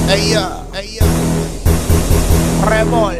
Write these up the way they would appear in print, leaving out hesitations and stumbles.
Ella, Rebol.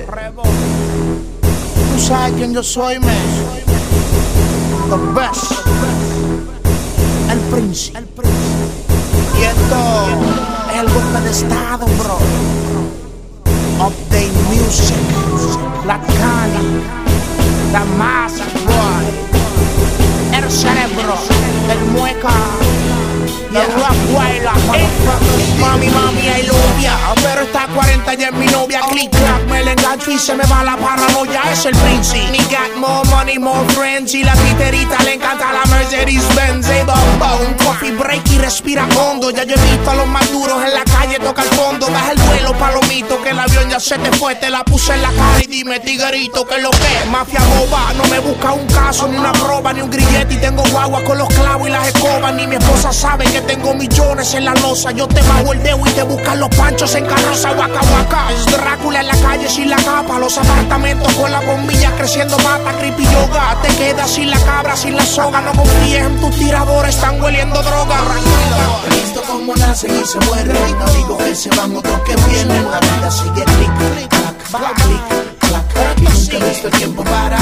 Tú sabes quién yo soy, man. The best. El príncipe. Y esto es el golpe de estado, bro. Update Music. La Cali. La masa, boy. El cerebro. El mueca. La Rockweiler, mami, I love ya. Pero está 40 ya es mi novia. Click clack, me le engancho y se me va la paranoia. Es el príncipe. Me got more money, more friends. Y la titerita le encanta la Mercedes-Benz. Un coffee break y respira hondo. Ya yo he visto a los más duros en la calle, toca el fondo. Baja el vuelo, palomito, que el avión ya se te fue. Te la puse en la cara y dime, tiguerito, que lo que es. Mafia boba, no me busca un caso, ni una proba, ni un grillete. Y tengo guagua con los clavos y las escobas. Ni mi esposa sabe que tengo millones en la losa. Yo te bajo el dedo y te buscan los panchos en carroza. Waka waka. Es Drácula en la calle sin la capa. Los apartamentos con las bombillas creciendo mata. Creepy yoga. Te quedas sin la cabra, sin la soga. No confíes en tus tiradores, están hueliendo droga. He visto cómo nacen y se mueren. Amigos que se van, otros que vienen. La vida sigue clic, clac, clic, clac. Y nunca he visto el tiempo parar.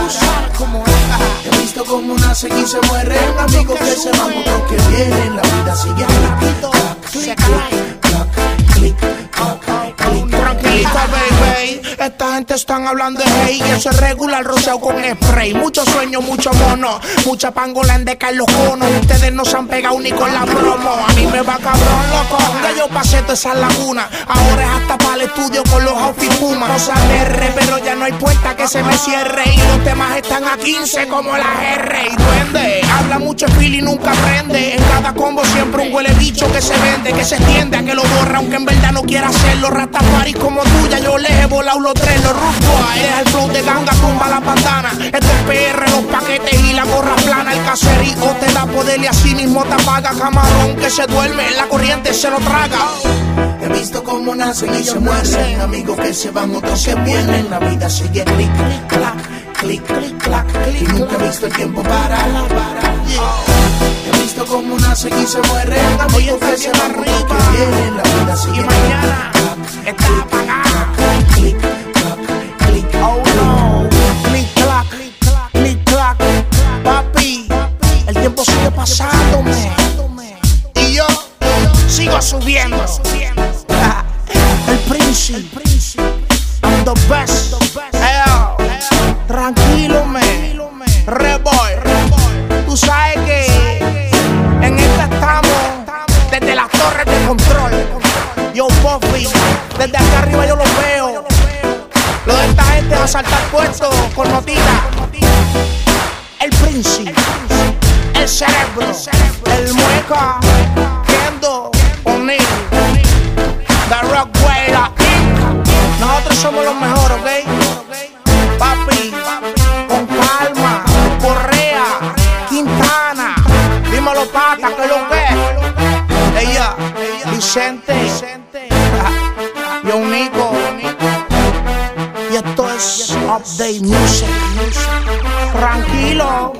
He visto cómo nacen y se mueren. Amigos que se van, otros que vienen. La vida sigue clic, clac, clic, clac, clic. Tranquilita, baby. Esta gente están hablando de hey. Y eso es regular, rociado con spray. Muchos sueños, mucho mono. Mucha pangola en deca en los conos. Ustedes no se han pegado ni con la promo. A mí me va cabrón, loco. Ya yo pasé toda esa laguna. Ahora es hasta para el estudio con los outfits Puma. No sabe R, pero ya no hay puerta que se me cierre. Y los temas están a 15 como la R. Y duende, habla mucho feel y nunca aprende. En cada combo siempre un huele bicho que se vende, que se extiende a que lo borra, aunque en verdad no quiera hacerlo. Rastafari como tuya, yo les he volado los tres, los Root es el flow de ganga, tumba la pantana. Esto es PR, los paquetes y la gorra plana. El caserío te da poder y así mismo te apaga. Camarón que se duerme, la corriente se lo traga. He visto cómo nacen y se mueren. Amigos que se van, otros que vienen. La vida sigue clic, clac, clic, clac. Y nunca he visto el tiempo parar. He visto cómo nacen y se mueren. Amigos que se van, otros que vienen. La vida sigue mañana está apagada. Clic, clac, clic. Oh no, clic, clac, clic, clac. Papi, el tiempo sigue pasándome y yo sigo subiendo. El príncipe, I'm the best. Tranquilo, me, Rebol. Tú sabes que en esta estamos desde las torres de control. Yo, Puffy, desde acá arriba yo los veo. Lo de esta gente es asaltar puestos con notita. El príncipe, el cerebro, el mueca, Kendo, O'Neal, The Rockweiler. Nosotros somos los mejores, ¿ok? Papi, con calma, Correa, Quintana, dímelo pata, que lo que. Ella, Vicente, yo Nico. Y esto es Update Music. Tranquilo.